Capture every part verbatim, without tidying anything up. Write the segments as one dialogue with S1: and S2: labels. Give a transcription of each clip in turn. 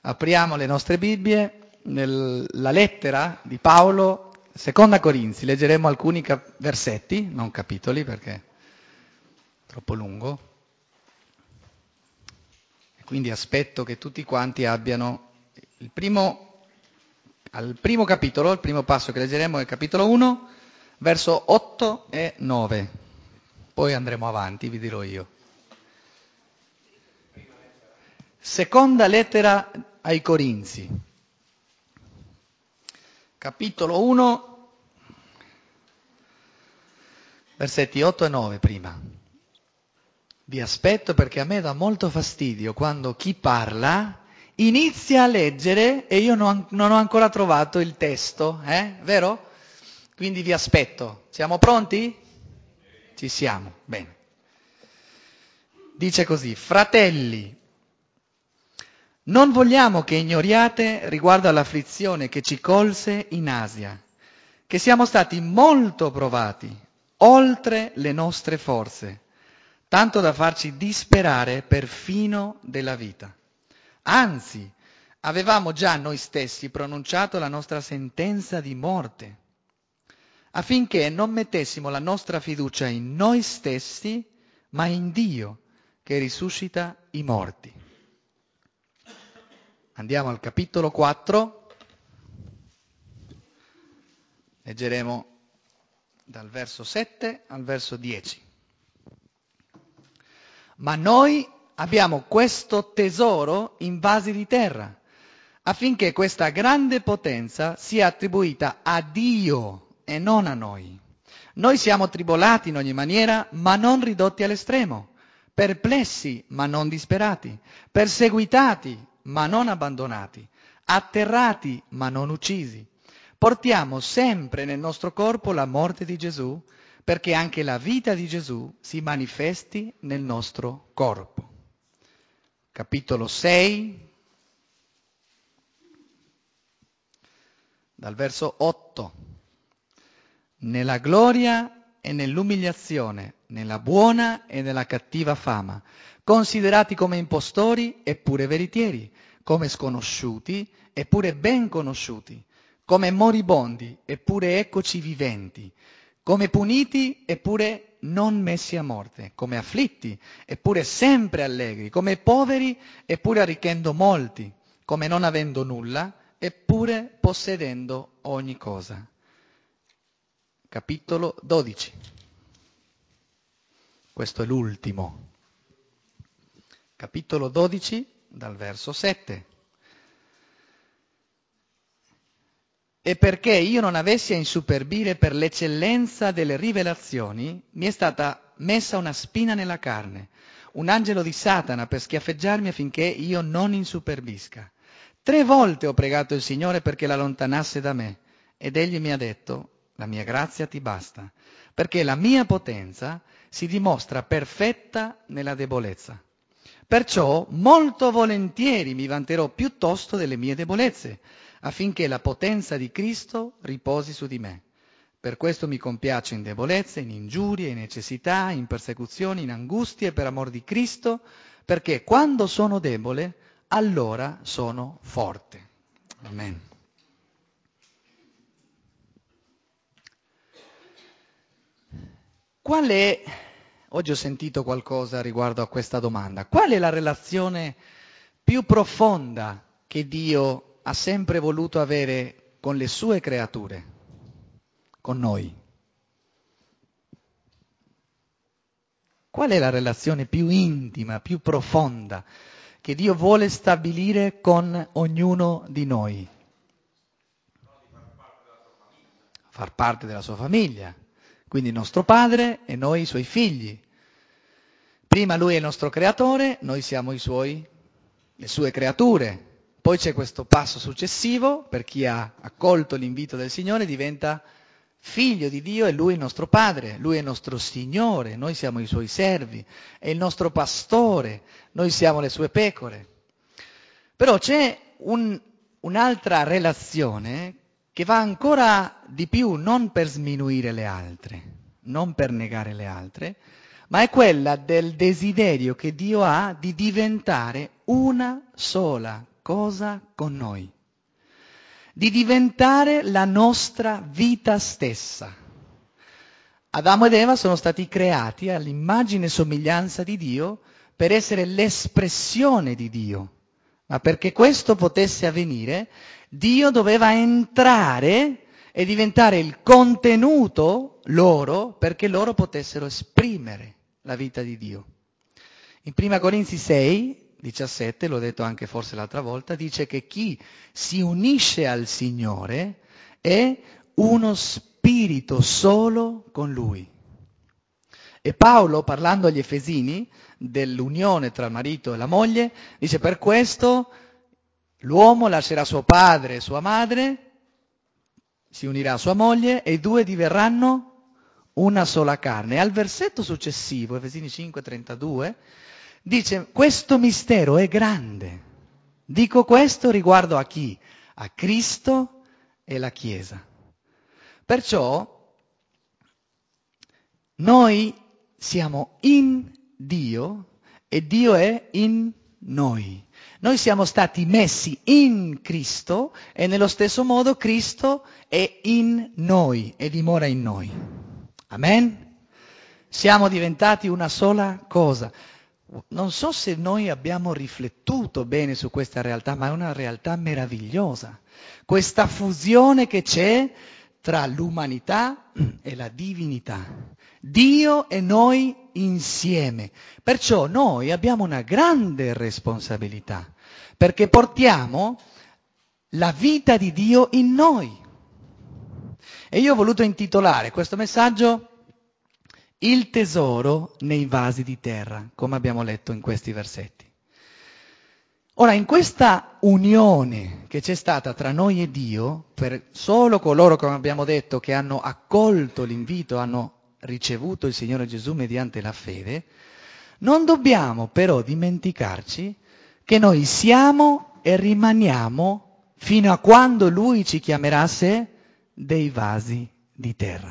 S1: Apriamo le nostre Bibbie nella lettera di Paolo, seconda Corinzi. Leggeremo alcuni cap- versetti, non capitoli perché è troppo lungo. E quindi aspetto che tutti quanti abbiano il primo, al primo capitolo, il primo passo che leggeremo è il capitolo uno, verso otto e nove. Poi andremo avanti, vi dirò io. Seconda lettera ai Corinzi, capitolo uno, versetti otto e nove prima. Vi aspetto perché a me dà molto fastidio quando chi parla inizia a leggere e io non, non ho ancora trovato il testo, eh? Vero? Quindi vi aspetto. Siamo pronti? Ci siamo, bene. Dice così: fratelli, non vogliamo che ignoriate riguardo all'afflizione che ci colse in Asia, che siamo stati molto provati, oltre le nostre forze, tanto da farci disperare perfino della vita. Anzi, avevamo già noi stessi pronunciato la nostra sentenza di morte, affinché non mettessimo la nostra fiducia in noi stessi, ma in Dio, che risuscita i morti. Andiamo al capitolo quattro, leggeremo dal verso sette al verso dieci. Ma noi abbiamo questo tesoro in vasi di terra, affinché questa grande potenza sia attribuita a Dio e non a noi. Noi siamo tribolati in ogni maniera, ma non ridotti all'estremo, perplessi, ma non disperati, perseguitati, ma non abbandonati, atterrati, ma non uccisi. Portiamo sempre nel nostro corpo la morte di Gesù, perché anche la vita di Gesù si manifesti nel nostro corpo. Capitolo sei, dal verso otto. Nella gloria e nell'umiliazione, nella buona e nella cattiva fama, considerati come impostori eppure veritieri, come sconosciuti eppure ben conosciuti, come moribondi eppure eccoci viventi, come puniti eppure non messi a morte, come afflitti eppure sempre allegri, come poveri eppure arricchendo molti, come non avendo nulla eppure possedendo ogni cosa. Capitolo dodici. Questo è l'ultimo. Capitolo dodici, dal verso sette. E perché io non avessi a insuperbire per l'eccellenza delle rivelazioni, mi è stata messa una spina nella carne, un angelo di Satana per schiaffeggiarmi affinché io non insuperbisca. Tre volte ho pregato il Signore perché la allontanasse da me, ed egli mi ha detto: la mia grazia ti basta, perché la mia potenza si dimostra perfetta nella debolezza. Perciò molto volentieri mi vanterò piuttosto delle mie debolezze, affinché la potenza di Cristo riposi su di me. Per questo mi compiaccio in debolezze, in ingiurie, in necessità, in persecuzioni, in angustie per amor di Cristo, perché quando sono debole, allora sono forte. Amen. Qual è, oggi ho sentito qualcosa riguardo a questa domanda, qual è la relazione più profonda che Dio ha sempre voluto avere con le sue creature, con noi? Qual è la relazione più intima, più profonda che Dio vuole stabilire con ognuno di noi? Far parte della sua famiglia, quindi il nostro padre e noi i suoi figli. Prima lui è il nostro creatore, noi siamo i suoi, le sue creature. Poi c'è questo passo successivo, per chi ha accolto l'invito del Signore diventa figlio di Dio e lui è il nostro padre, lui è il nostro Signore, noi siamo i suoi servi, è il nostro pastore, noi siamo le sue pecore. Però c'è un, un'altra relazione che va ancora di più, non per sminuire le altre, non per negare le altre, ma è quella del desiderio che Dio ha di diventare una sola cosa con noi, di diventare la nostra vita stessa. Adamo ed Eva sono stati creati all'immagine e somiglianza di Dio per essere l'espressione di Dio, ma perché questo potesse avvenire, Dio doveva entrare e diventare il contenuto loro perché loro potessero esprimere la vita di Dio. In prima Corinzi sei, diciassette, l'ho detto anche forse l'altra volta, dice che chi si unisce al Signore è uno spirito solo con Lui. E Paolo, parlando agli Efesini dell'unione tra il marito e la moglie, dice: per questo l'uomo lascerà suo padre e sua madre, si unirà a sua moglie e i due diverranno una sola carne. E al versetto successivo, Efesini cinque trentadue, dice: questo mistero è grande. Dico questo riguardo a chi? A Cristo e la Chiesa. Perciò noi siamo in Dio e Dio è in noi. Noi siamo stati messi in Cristo e nello stesso modo Cristo è in noi e dimora in noi. Amen? Siamo diventati una sola cosa. Non so se noi abbiamo riflettuto bene su questa realtà, ma è una realtà meravigliosa. Questa fusione che c'è tra l'umanità e la divinità. Dio e noi insieme. Perciò noi abbiamo una grande responsabilità, perché portiamo la vita di Dio in noi. E io ho voluto intitolare questo messaggio Il tesoro nei vasi di terra, come abbiamo letto in questi versetti. Ora, in questa unione che c'è stata tra noi e Dio, per solo coloro, come abbiamo detto, che hanno accolto l'invito, hanno ricevuto il Signore Gesù mediante la fede, non dobbiamo però dimenticarci che noi siamo e rimaniamo, fino a quando Lui ci chiamerà a sé, dei vasi di terra.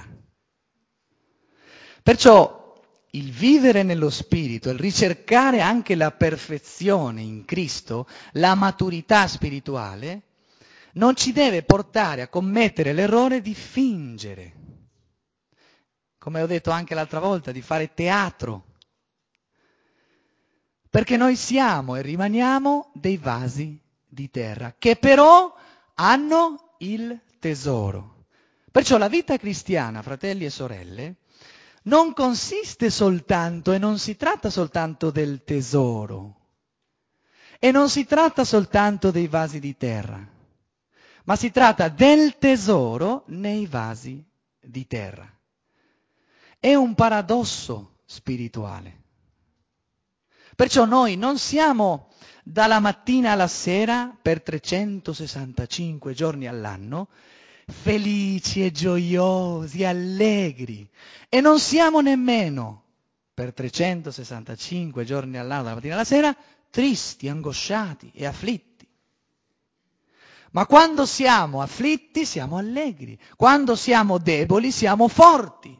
S1: Perciò il vivere nello Spirito, il ricercare anche la perfezione in Cristo, la maturità spirituale, non ci deve portare a commettere l'errore di fingere. Come ho detto anche l'altra volta, di fare teatro. Perché noi siamo e rimaniamo dei vasi di terra, che però hanno il tesoro. Perciò la vita cristiana, fratelli e sorelle, non consiste soltanto e non si tratta soltanto del tesoro e non si tratta soltanto dei vasi di terra, ma si tratta del tesoro nei vasi di terra. È un paradosso spirituale. Perciò noi non siamo dalla mattina alla sera per trecentosessantacinque giorni all'anno felici e gioiosi, allegri, e non siamo nemmeno per trecentosessantacinque giorni all'anno, dalla mattina alla sera, tristi, angosciati e afflitti. Ma quando siamo afflitti siamo allegri, quando siamo deboli siamo forti.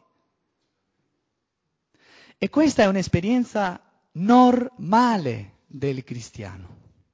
S1: E questa è un'esperienza normale del cristiano.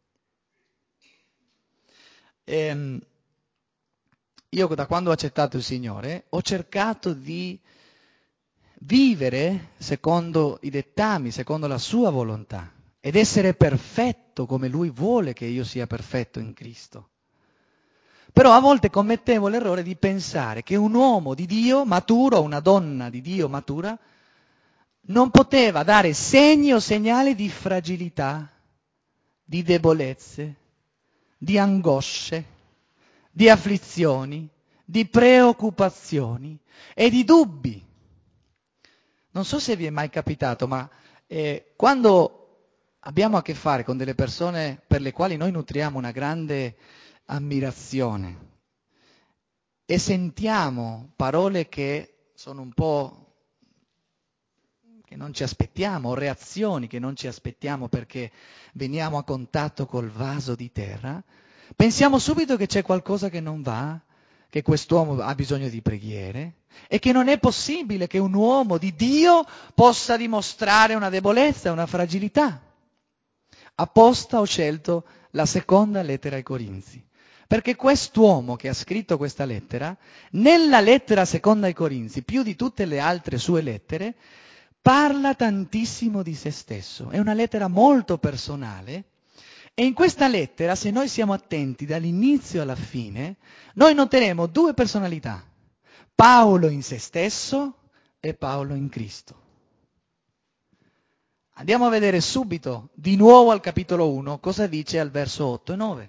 S1: Ehm, Io da quando ho accettato il Signore ho cercato di vivere secondo i dettami, secondo la sua volontà ed essere perfetto come Lui vuole che io sia perfetto in Cristo. Però a volte commettevo l'errore di pensare che un uomo di Dio maturo, una donna di Dio matura, non poteva dare segni o segnali di fragilità, di debolezze, di angosce, di afflizioni, di preoccupazioni e di dubbi. Non so se vi è mai capitato, ma eh, quando abbiamo a che fare con delle persone per le quali noi nutriamo una grande ammirazione e sentiamo parole che sono un po' che non ci aspettiamo, reazioni che non ci aspettiamo perché veniamo a contatto col vaso di terra, pensiamo subito che c'è qualcosa che non va, che quest'uomo ha bisogno di preghiere e che non è possibile che un uomo di Dio possa dimostrare una debolezza, una fragilità. Apposta ho scelto la seconda lettera ai Corinzi. Perché quest'uomo che ha scritto questa lettera, nella lettera seconda ai Corinzi, più di tutte le altre sue lettere, parla tantissimo di se stesso. È una lettera molto personale e in questa lettera, se noi siamo attenti dall'inizio alla fine, noi noteremo due personalità. Paolo in se stesso e Paolo in Cristo. Andiamo a vedere subito, di nuovo al capitolo uno, cosa dice al verso otto e nove.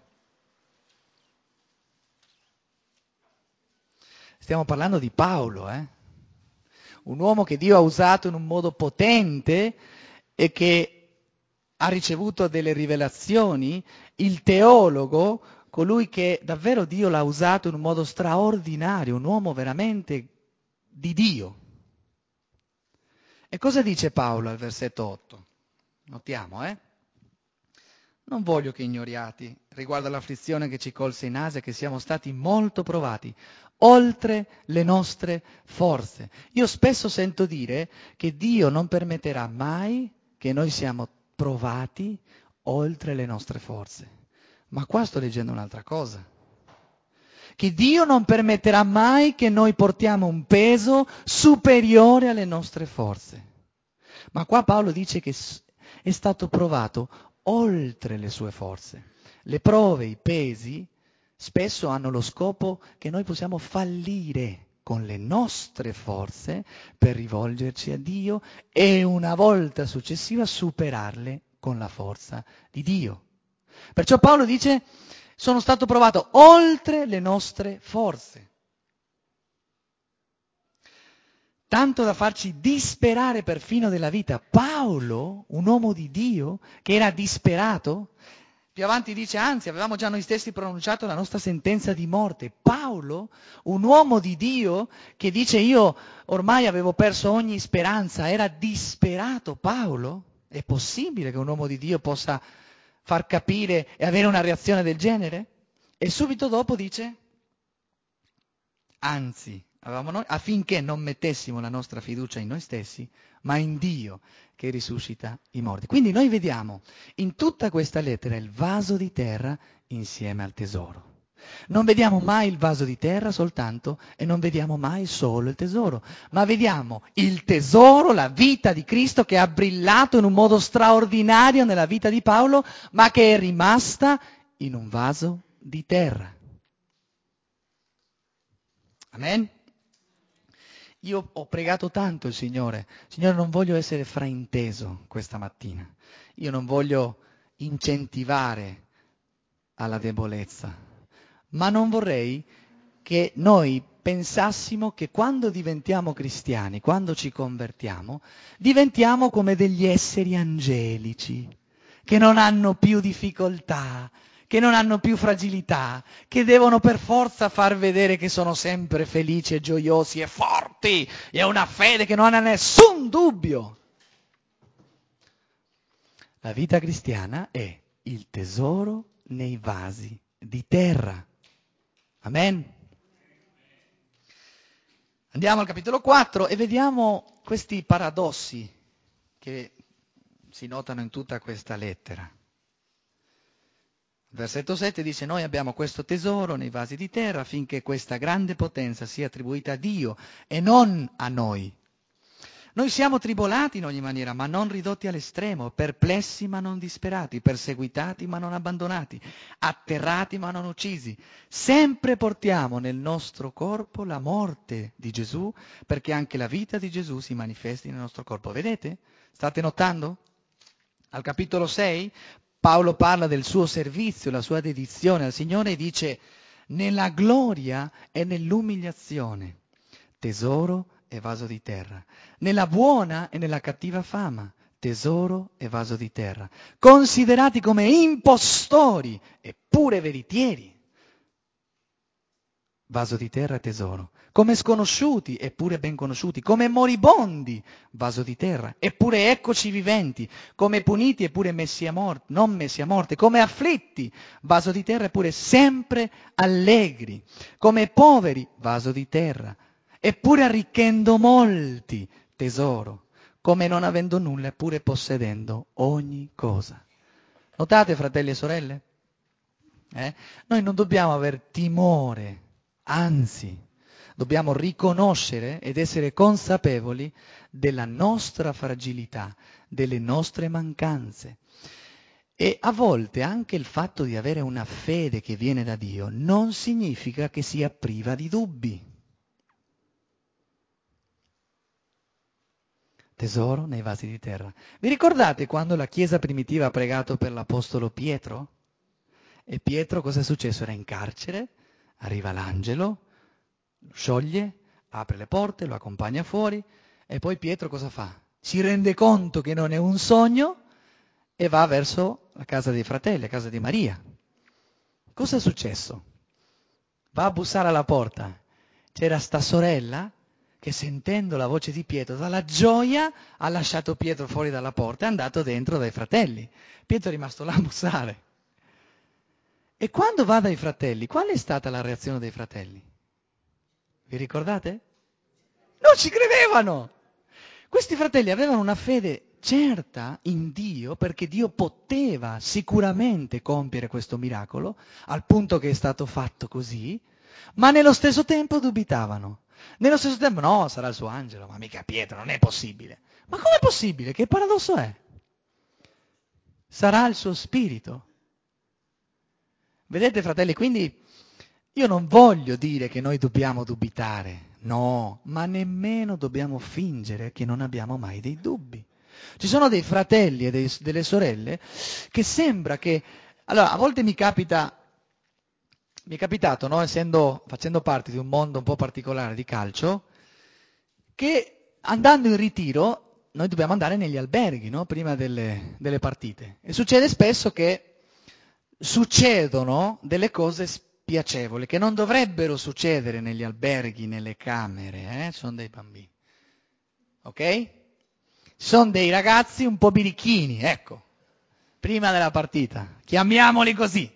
S1: Stiamo parlando di Paolo, eh? Un uomo che Dio ha usato in un modo potente e che ha ricevuto delle rivelazioni, il teologo, colui che davvero Dio l'ha usato in un modo straordinario, un uomo veramente di Dio. E cosa dice Paolo al versetto otto? Notiamo, eh? Non voglio che ignoriate riguardo all'afflizione che ci colse in Asia, che siamo stati molto provati, oltre le nostre forze. Io spesso sento dire che Dio non permetterà mai che noi siamo provati oltre le nostre forze. Ma qua sto leggendo un'altra cosa. Che Dio non permetterà mai che noi portiamo un peso superiore alle nostre forze. Ma qua Paolo dice che è stato provato oltre le sue forze. Le prove, i pesi, spesso hanno lo scopo che noi possiamo fallire con le nostre forze per rivolgerci a Dio e una volta successiva superarle con la forza di Dio. Perciò Paolo dice: sono stato provato oltre le nostre forze. Tanto da farci disperare perfino della vita. Paolo, un uomo di Dio, che era disperato, più avanti dice, anzi, avevamo già noi stessi pronunciato la nostra sentenza di morte. Paolo, un uomo di Dio, che dice, io ormai avevo perso ogni speranza, era disperato. Paolo? È possibile che un uomo di Dio possa far capire e avere una reazione del genere? E subito dopo dice, anzi, avevamo noi, affinché non mettessimo la nostra fiducia in noi stessi, ma in Dio che risuscita i morti. Quindi noi vediamo in tutta questa lettera il vaso di terra insieme al tesoro. Non vediamo mai il vaso di terra soltanto e non vediamo mai solo il tesoro, ma vediamo il tesoro, la vita di Cristo che ha brillato in un modo straordinario nella vita di Paolo, ma che è rimasta in un vaso di terra. Amen? Io ho pregato tanto il Signore. Signore, non voglio essere frainteso questa mattina. Io non voglio incentivare alla debolezza, ma non vorrei che noi pensassimo che quando diventiamo cristiani, quando ci convertiamo, diventiamo come degli esseri angelici, che non hanno più difficoltà, che non hanno più fragilità, che devono per forza far vedere che sono sempre felici e gioiosi e forti e una fede che non ha nessun dubbio. La vita cristiana è il tesoro nei vasi di terra. Amen. Andiamo al capitolo quattro e vediamo questi paradossi che si notano in tutta questa lettera. Versetto sette dice: noi abbiamo questo tesoro nei vasi di terra affinché questa grande potenza sia attribuita a Dio e non a noi. Noi siamo tribolati in ogni maniera, ma non ridotti all'estremo, perplessi ma non disperati, perseguitati ma non abbandonati, atterrati ma non uccisi. Sempre portiamo nel nostro corpo la morte di Gesù, perché anche la vita di Gesù si manifesti nel nostro corpo. Vedete? State notando? Al capitolo sei Paolo parla del suo servizio, la sua dedizione al Signore e dice: nella gloria e nell'umiliazione, tesoro e vaso di terra, nella buona e nella cattiva fama, tesoro e vaso di terra, considerati come impostori eppure veritieri, vaso di terra e tesoro, come sconosciuti eppure ben conosciuti, come moribondi, vaso di terra, eppure eccoci viventi, come puniti eppure messi a morte, non messi a morte, come afflitti, vaso di terra eppure sempre allegri, come poveri, vaso di terra, eppure arricchendo molti, tesoro, come non avendo nulla eppure possedendo ogni cosa. Notate, fratelli e sorelle? Eh? Noi non dobbiamo aver timore, anzi, dobbiamo riconoscere ed essere consapevoli della nostra fragilità, delle nostre mancanze. E a volte anche il fatto di avere una fede che viene da Dio non significa che sia priva di dubbi. Tesoro nei vasi di terra. Vi ricordate quando la Chiesa primitiva ha pregato per l'Apostolo Pietro? E Pietro cosa è successo? Era in carcere, arriva l'angelo, lo scioglie, apre le porte, lo accompagna fuori e poi Pietro cosa fa? Si rende conto che non è un sogno e va verso la casa dei fratelli, la casa di Maria. Cosa è successo? Va a bussare alla porta. C'era sta sorella che sentendo la voce di Pietro, dalla gioia ha lasciato Pietro fuori dalla porta e è andato dentro dai fratelli. Pietro è rimasto là a bussare. E quando va dai fratelli, qual è stata la reazione dei fratelli? Vi ricordate? Non ci credevano! Questi fratelli avevano una fede certa in Dio, perché Dio poteva sicuramente compiere questo miracolo, al punto che è stato fatto così, ma nello stesso tempo dubitavano. Nello stesso tempo, no, sarà il suo angelo, ma mica Pietro, non è possibile. Ma com'è possibile? Che paradosso è? Sarà il suo spirito. Vedete, fratelli, quindi io non voglio dire che noi dobbiamo dubitare, no, ma nemmeno dobbiamo fingere che non abbiamo mai dei dubbi. Ci sono dei fratelli e dei, delle sorelle che sembra che... Allora, a volte mi capita, mi è capitato, no, essendo, facendo parte di un mondo un po' particolare di calcio, che andando in ritiro noi dobbiamo andare negli alberghi, no, prima delle, delle partite. E succede spesso che succedono delle cose spiacevoli che non dovrebbero succedere negli alberghi, nelle camere, eh? Sono dei bambini, ok? Sono dei ragazzi un po' birichini, ecco, prima della partita, chiamiamoli così.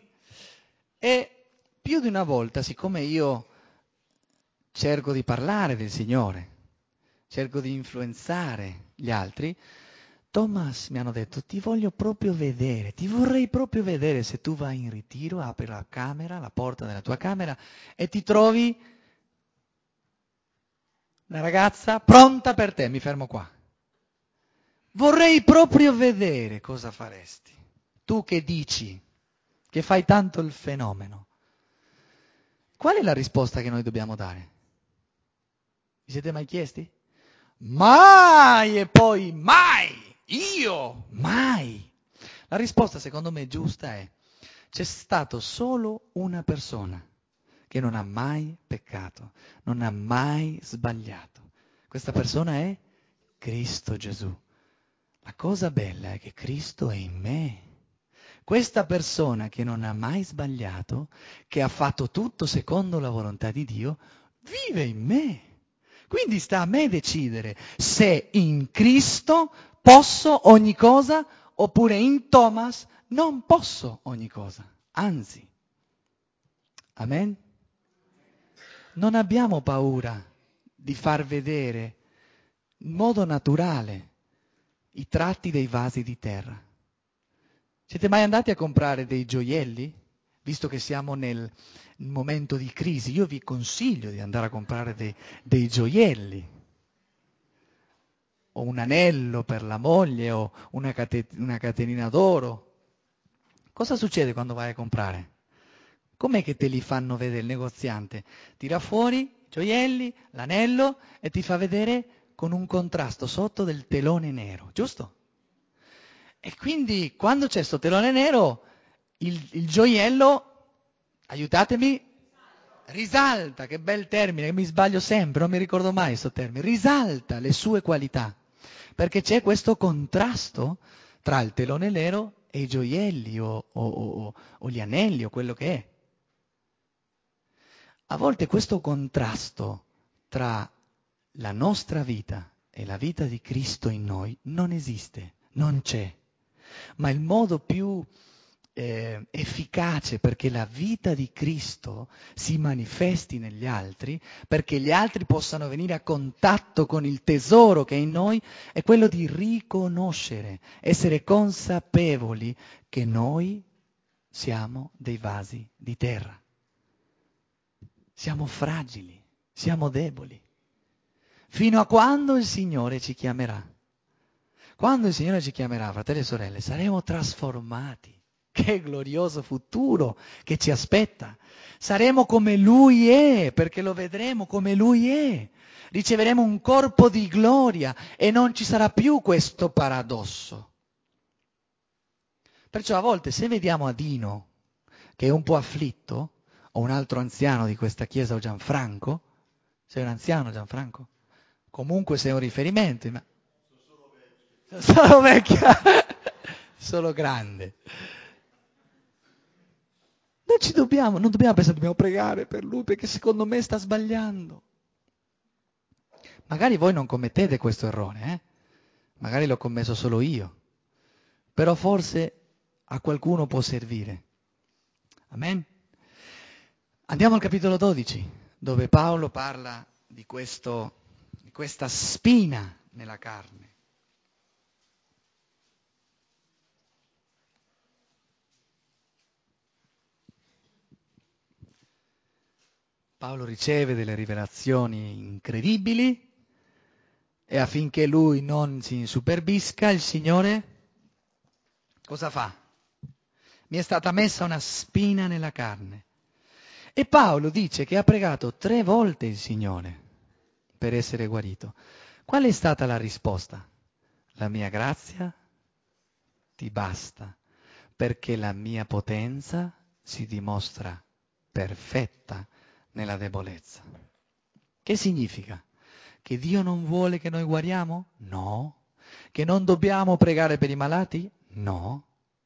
S1: E più di una volta, siccome io cerco di parlare del Signore, cerco di influenzare gli altri, Thomas, mi hanno detto, ti voglio proprio vedere, ti vorrei proprio vedere se tu vai in ritiro, apri la camera, la porta della tua camera e ti trovi una ragazza pronta per te, mi fermo qua. Vorrei proprio vedere cosa faresti. Tu che dici, che fai tanto il fenomeno. Qual è la risposta che noi dobbiamo dare? Vi siete mai chiesti? Mai e poi mai! Io mai! La risposta secondo me giusta è: c'è stato solo una persona che non ha mai peccato, non ha mai sbagliato. Questa persona è Cristo Gesù. La cosa bella è che Cristo è in me. Questa persona che non ha mai sbagliato, che ha fatto tutto secondo la volontà di Dio, vive in me. Quindi sta a me decidere se in Cristo posso ogni cosa oppure in Thomas non posso ogni cosa. Anzi, amen? Non abbiamo paura di far vedere in modo naturale i tratti dei vasi di terra. Siete mai andati a comprare dei gioielli? Visto che siamo nel momento di crisi, io vi consiglio di andare a comprare dei, dei gioielli. O un anello per la moglie o una, cate- una catenina d'oro. Cosa succede quando vai a comprare? Com'è che te li fanno vedere il negoziante? Tira fuori i gioielli, l'anello e ti fa vedere con un contrasto sotto del telone nero, giusto? E quindi quando c'è sto telone nero, il, il gioiello, aiutatemi, risalta, che bel termine, che mi sbaglio sempre, non mi ricordo mai questo termine, risalta le sue qualità, perché c'è questo contrasto tra il telone nero e i gioielli o, o, o, o gli anelli o quello che è. A volte questo contrasto tra la nostra vita e la vita di Cristo in noi non esiste, non c'è. Ma il modo più eh, efficace perché la vita di Cristo si manifesti negli altri, perché gli altri possano venire a contatto con il tesoro che è in noi, è quello di riconoscere, essere consapevoli che noi siamo dei vasi di terra. Siamo fragili, siamo deboli. Fino a quando il Signore ci chiamerà. Quando il Signore ci chiamerà, fratelli e sorelle, saremo trasformati. Che glorioso futuro che ci aspetta. Saremo come Lui è, perché lo vedremo come Lui è. Riceveremo un corpo di gloria e non ci sarà più questo paradosso. Perciò a volte se vediamo Adino, che è un po' afflitto, o un altro anziano di questa chiesa, o Gianfranco, sei un anziano Gianfranco? Comunque sei un riferimento, ma... Sono vecchia, sono grande. Non ci dobbiamo, non dobbiamo pensare, dobbiamo pregare per lui perché secondo me sta sbagliando. Magari voi non commettete questo errore, eh? Magari l'ho commesso solo io, però forse a qualcuno può servire. Amen? Andiamo al capitolo dodici, dove Paolo parla di, questo, di questa spina nella carne. Paolo riceve delle rivelazioni incredibili e affinché lui non si insuperbisca, il Signore cosa fa? Mi è stata messa una spina nella carne. E Paolo dice che ha pregato tre volte il Signore per essere guarito. Qual è stata la risposta? La mia grazia ti basta, perché la mia potenza si dimostra perfetta nella debolezza. Che significa? Che Dio non vuole che noi guariamo? No. Che non dobbiamo pregare per i malati? No.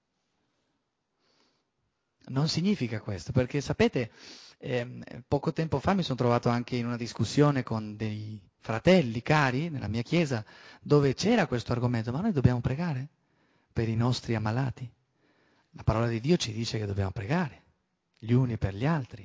S1: Non significa questo, perché sapete, eh, poco tempo fa mi sono trovato anche in una discussione con dei fratelli cari nella mia chiesa, dove c'era questo argomento, ma noi dobbiamo pregare per i nostri ammalati. La parola di Dio ci dice che dobbiamo pregare gli uni per gli altri.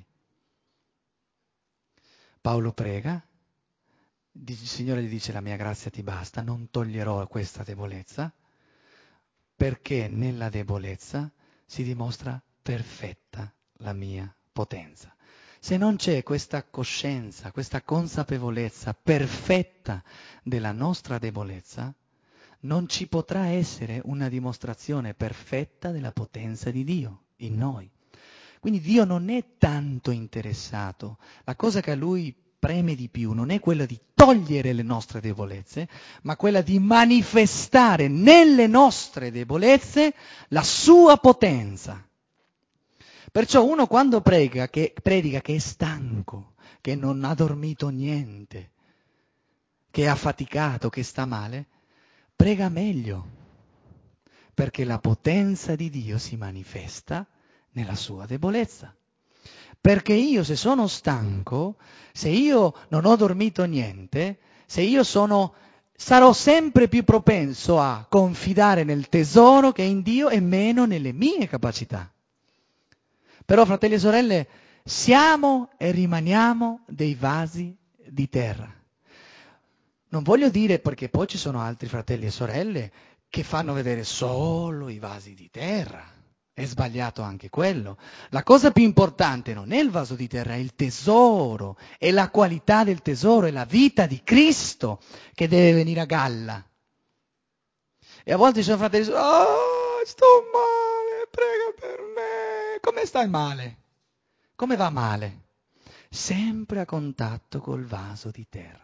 S1: Paolo prega, il Signore gli dice la mia grazia ti basta, non toglierò questa debolezza, perché nella debolezza si dimostra perfetta la mia potenza. Se non c'è questa coscienza, questa consapevolezza perfetta della nostra debolezza, non ci potrà essere una dimostrazione perfetta della potenza di Dio in noi. Quindi Dio non è tanto interessato, la cosa che a Lui preme di più non è quella di togliere le nostre debolezze, ma quella di manifestare nelle nostre debolezze la Sua potenza. Perciò uno quando prega, che, predica che è stanco, che non ha dormito niente, che è affaticato, che sta male, prega meglio, perché la potenza di Dio si manifesta nella sua debolezza. Perché io se sono stanco, se io non ho dormito niente, se io sono, sarò sempre più propenso a confidare nel tesoro che è in Dio e meno nelle mie capacità. Però, fratelli e sorelle, siamo e rimaniamo dei vasi di terra. Non voglio dire, perché poi ci sono altri fratelli e sorelle che fanno vedere solo i vasi di terra. È sbagliato anche quello. La cosa più importante non è il vaso di terra, è il tesoro, è la qualità del tesoro, è la vita di Cristo che deve venire a galla. E a volte ci sono fratelli che dicono, oh, sto male, prega per me. Come stai male? Come va male? Sempre a contatto col vaso di terra.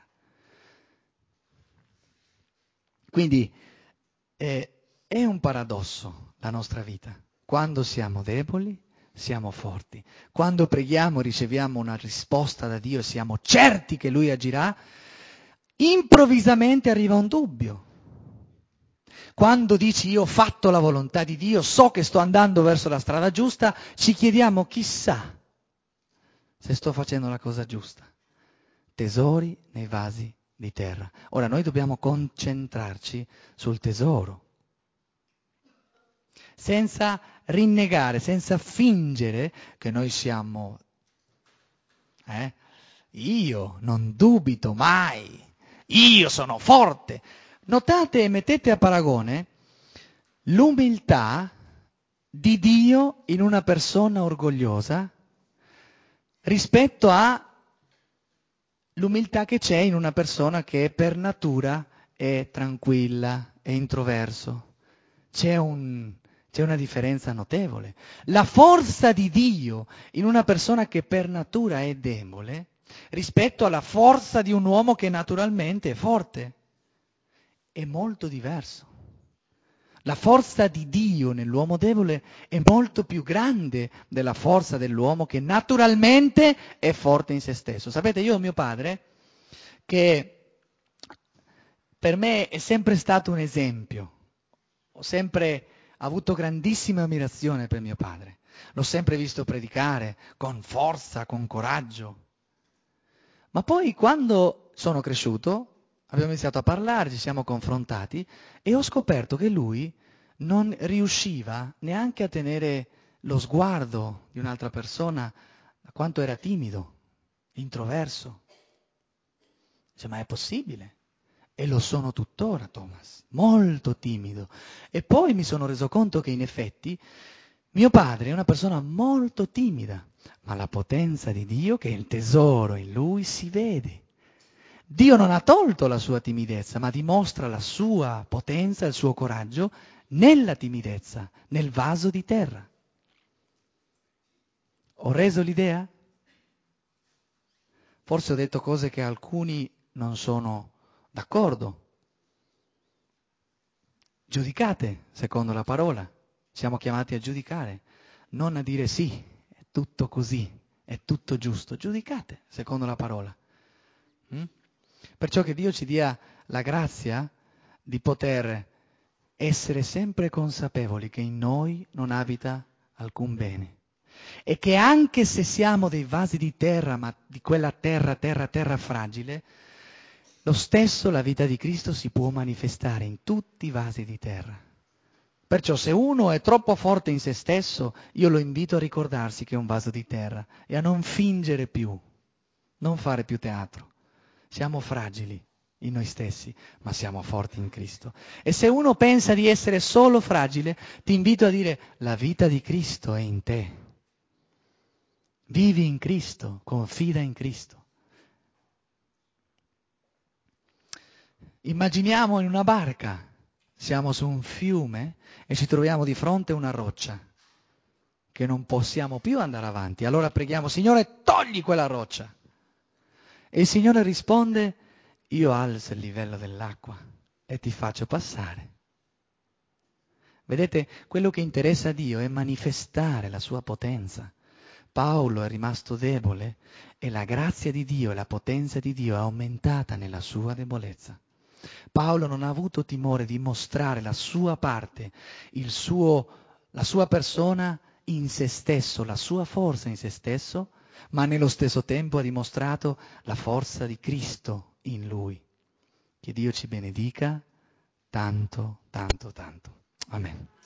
S1: Quindi eh, è un paradosso la nostra vita. Quando siamo deboli, siamo forti. Quando preghiamo, riceviamo una risposta da Dio e siamo certi che Lui agirà, improvvisamente arriva un dubbio. Quando dici io ho fatto la volontà di Dio, so che sto andando verso la strada giusta, ci chiediamo chissà se sto facendo la cosa giusta. Tesori nei vasi di terra. Ora noi dobbiamo concentrarci sul tesoro, senza rinnegare, senza fingere che noi siamo, eh? Io non dubito mai, io sono forte. Notate e mettete a paragone l'umiltà di Dio in una persona orgogliosa rispetto all'umiltà che c'è in una persona che per natura è tranquilla, è introverso. C'è, un, c'è una differenza notevole. La forza di Dio in una persona che per natura è debole rispetto alla forza di un uomo che naturalmente è forte è molto diverso. La forza di Dio nell'uomo debole è molto più grande della forza dell'uomo che naturalmente è forte in se stesso. Sapete, io ho mio padre, che per me è sempre stato un esempio. Ho sempre avuto grandissima ammirazione per mio padre. L'ho sempre visto predicare con forza, con coraggio. Ma poi quando sono cresciuto, abbiamo iniziato a parlare, ci siamo confrontati e ho scoperto che lui non riusciva neanche a tenere lo sguardo di un'altra persona, da quanto era timido, introverso. Dice, ma è possibile? E lo sono tuttora, Thomas, molto timido. E poi mi sono reso conto che in effetti mio padre è una persona molto timida, ma la potenza di Dio, che è il tesoro in lui, si vede. Dio non ha tolto la sua timidezza, ma dimostra la sua potenza, il suo coraggio nella timidezza, nel vaso di terra. Ho reso l'idea? Forse ho detto cose che alcuni non sono d'accordo. Giudicate secondo la parola. Siamo chiamati a giudicare, non a dire sì, è tutto così, è tutto giusto. Giudicate secondo la parola. Mm? Perciò che Dio ci dia la grazia di poter essere sempre consapevoli che in noi non abita alcun bene e che anche se siamo dei vasi di terra, ma di quella terra, terra, terra fragile, lo stesso la vita di Cristo si può manifestare in tutti i vasi di terra. Perciò se uno è troppo forte in se stesso, io lo invito a ricordarsi che è un vaso di terra e a non fingere più, non fare più teatro. Siamo fragili in noi stessi, ma siamo forti in Cristo. E se uno pensa di essere solo fragile, ti invito a dire: la vita di Cristo è in te. Vivi in Cristo, confida in Cristo. Immaginiamo in una barca, siamo su un fiume e ci troviamo di fronte a una roccia, che non possiamo più andare avanti. Allora preghiamo: Signore, togli quella roccia. E il Signore risponde: io alzo il livello dell'acqua e ti faccio passare. Vedete, quello che interessa a Dio è manifestare la sua potenza. Paolo è rimasto debole e la grazia di Dio e la potenza di Dio è aumentata nella sua debolezza. Paolo non ha avuto timore di mostrare la sua parte, il suo, la sua persona in se stesso, la sua forza in se stesso, ma nello stesso tempo ha dimostrato la forza di Cristo in lui. Che Dio ci benedica tanto, tanto, tanto. Amen.